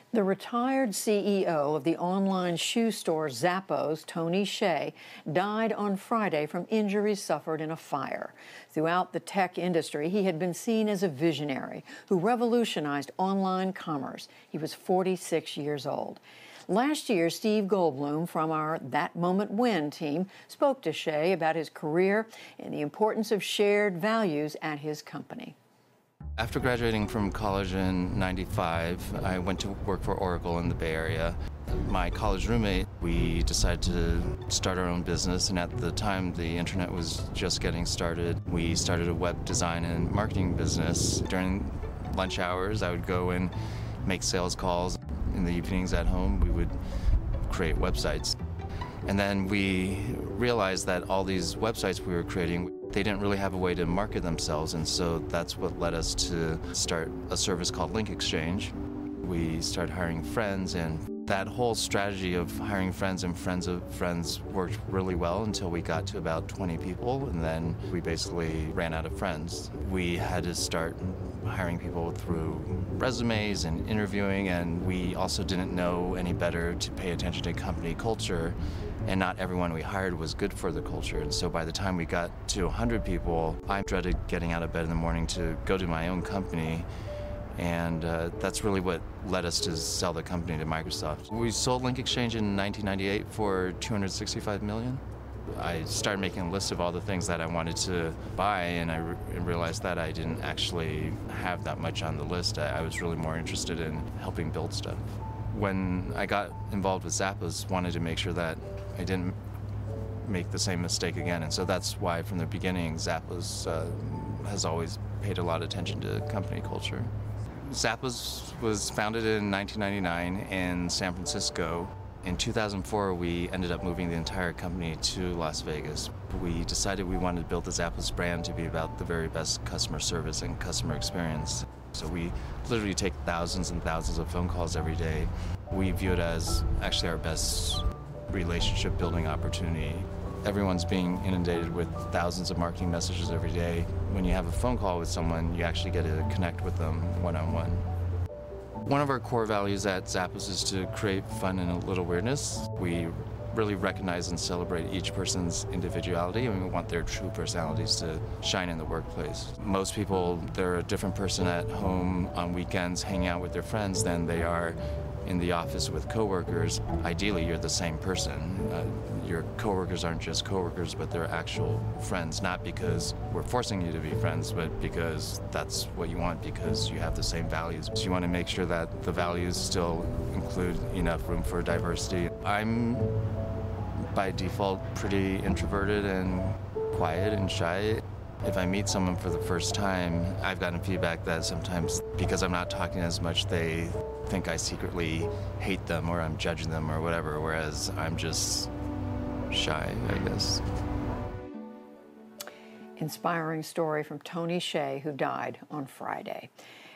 The retired CEO of the online shoe store Zappos, Tony Hsieh, died on Friday from injuries suffered in a fire. Throughout the tech industry, he had been seen as a visionary who revolutionized online commerce. He was 46 years old. Last year, Steve Goldblum from our That Moment When team spoke to Hsieh about his career and the importance of shared values at his company. After graduating from college in '95, I went to work for Oracle in the Bay Area. My college roommate, we decided to start our own business, and at the time the internet was just getting started. We started a web design and marketing business. During lunch hours, I would go and make sales calls. In the evenings at home, we would create websites. And then we realized that all these websites we were creating, they didn't really have a way to market themselves, and so that's what led us to start a service called Link Exchange. We started hiring friends, and that whole strategy of hiring friends and friends of friends worked really well until we got to about 20 people, and then we basically ran out of friends. We had to start hiring people through resumes and interviewing, and we also didn't know any better to pay attention to company culture, and not everyone we hired was good for the culture. And so by the time we got to 100 people, I dreaded getting out of bed in the morning to go to my own company, and that's really what led us to sell the company to Microsoft. We sold Link Exchange in 1998 for $265 million. I started making a list of all the things that I wanted to buy, and I realized that I didn't actually have that much on the list. I was really more interested in helping build stuff. When I got involved with Zappos, wanted to make sure that I didn't make the same mistake again, and so that's why from the beginning Zappos has always paid a lot of attention to company culture. Zappos was founded in 1999 in San Francisco. In 2004, we ended up moving the entire company to Las Vegas. We decided we wanted to build the Zappos brand to be about the very best customer service and customer experience. So we literally take thousands and thousands of phone calls every day. We view it as actually our best relationship building opportunity. Everyone's being inundated with thousands of marketing messages every day. When you have a phone call with someone, you actually get to connect with them one-on-one. One of our core values at Zappos is to create fun and a little weirdness. We really recognize and celebrate each person's individuality, and we want their true personalities to shine in the workplace. Most people, they're a different person at home on weekends hanging out with their friends than they are in the office with coworkers. Ideally, you're the same person. Your coworkers aren't just coworkers, but they're actual friends, not because we're forcing you to be friends, but because that's what you want, because you have the same values. So you want to make sure that the values still include enough room for diversity. I'm, by default, pretty introverted and quiet and shy. If I meet someone for the first time, I've gotten feedback that sometimes because I'm not talking as much, they think I secretly hate them or I'm judging them or whatever, whereas I'm just shy, I guess. Inspiring story from Tony Hsieh, who died on Friday.